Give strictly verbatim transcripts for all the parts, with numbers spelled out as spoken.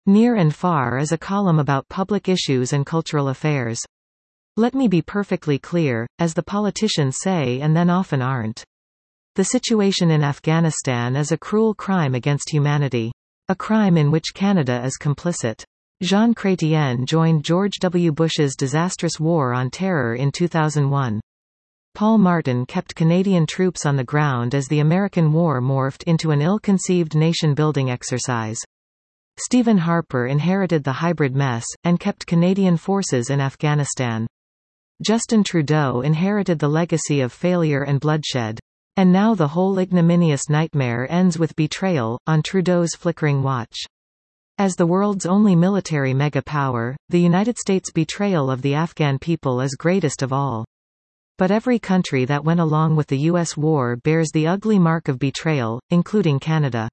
Near and Far is a column about public issues and cultural affairs. Let me be perfectly clear, as the politicians say and then often aren't. The situation in Afghanistan is a cruel crime against humanity. A crime in which Canada is complicit. Jean Chrétien joined George W. Bush's disastrous war on terror in two thousand one. Paul Martin kept Canadian troops on the ground as the American war morphed into an ill-conceived nation-building exercise. Stephen Harper inherited the hybrid mess, and kept Canadian forces in Afghanistan. Justin Trudeau inherited the legacy of failure and bloodshed. And now the whole ignominious nightmare ends with betrayal, on Trudeau's flickering watch. As the world's only military mega-power, the United States' betrayal of the Afghan people is greatest of all. But every country that went along with the U S war bears the ugly mark of betrayal, including Canada.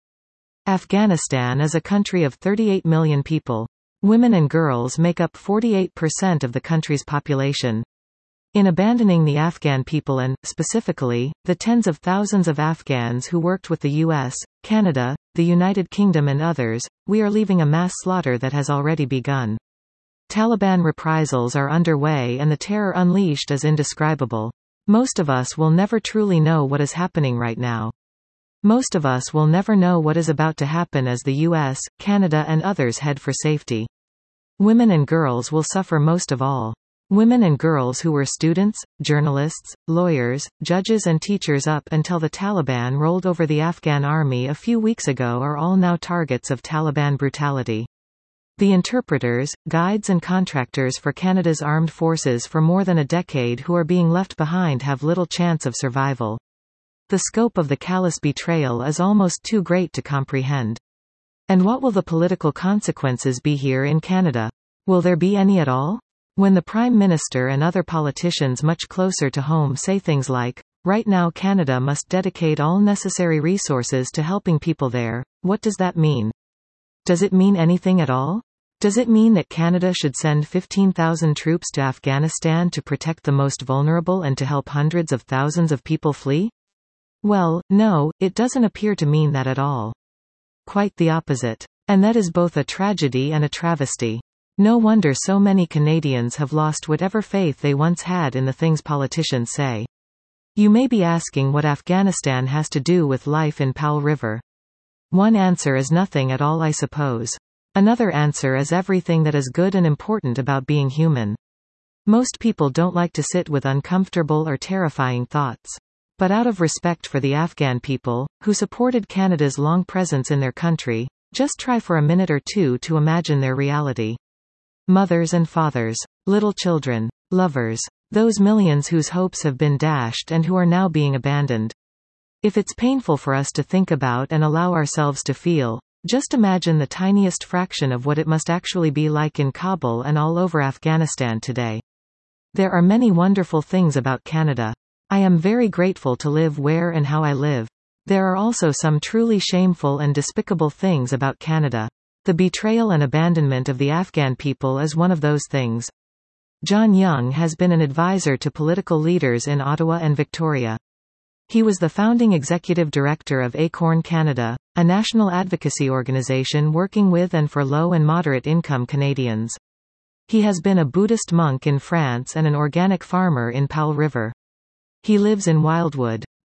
Afghanistan is a country of thirty-eight million people. Women and girls make up forty-eight percent of the country's population. In abandoning the Afghan people and, specifically, the tens of thousands of Afghans who worked with the U S, Canada, the United Kingdom and others, we are leaving a mass slaughter that has already begun. Taliban reprisals are underway and the terror unleashed is indescribable. Most of us will never truly know what is happening right now. Most of us will never know what is about to happen as the U S, Canada and others head for safety. Women and girls will suffer most of all. Women and girls who were students, journalists, lawyers, judges and teachers up until the Taliban rolled over the Afghan army a few weeks ago are all now targets of Taliban brutality. The interpreters, guides and contractors for Canada's armed forces for more than a decade who are being left behind have little chance of survival. The scope of the callous betrayal is almost too great to comprehend. And what will the political consequences be here in Canada? Will there be any at all? When the Prime Minister and other politicians much closer to home say things like, "Right now Canada must dedicate all necessary resources to helping people there," what does that mean? Does it mean anything at all? Does it mean that Canada should send fifteen thousand troops to Afghanistan to protect the most vulnerable and to help hundreds of thousands of people flee? Well, no, it doesn't appear to mean that at all. Quite the opposite. And that is both a tragedy and a travesty. No wonder so many Canadians have lost whatever faith they once had in the things politicians say. You may be asking what Afghanistan has to do with life in Powell River. One answer is nothing at all, I suppose. Another answer is everything that is good and important about being human. Most people don't like to sit with uncomfortable or terrifying thoughts. But out of respect for the Afghan people, who supported Canada's long presence in their country, just try for a minute or two to imagine their reality. Mothers and fathers. Little children. Lovers. Those millions whose hopes have been dashed and who are now being abandoned. If it's painful for us to think about and allow ourselves to feel, just imagine the tiniest fraction of what it must actually be like in Kabul and all over Afghanistan today. There are many wonderful things about Canada. I am very grateful to live where and how I live. There are also some truly shameful and despicable things about Canada. The betrayal and abandonment of the Afghan people is one of those things. John Young has been an advisor to political leaders in Ottawa and Victoria. He was the founding executive director of Acorn Canada, a national advocacy organization working with and for low and moderate income Canadians. He has been a Buddhist monk in France and an organic farmer in Powell River. He lives in Wildwood.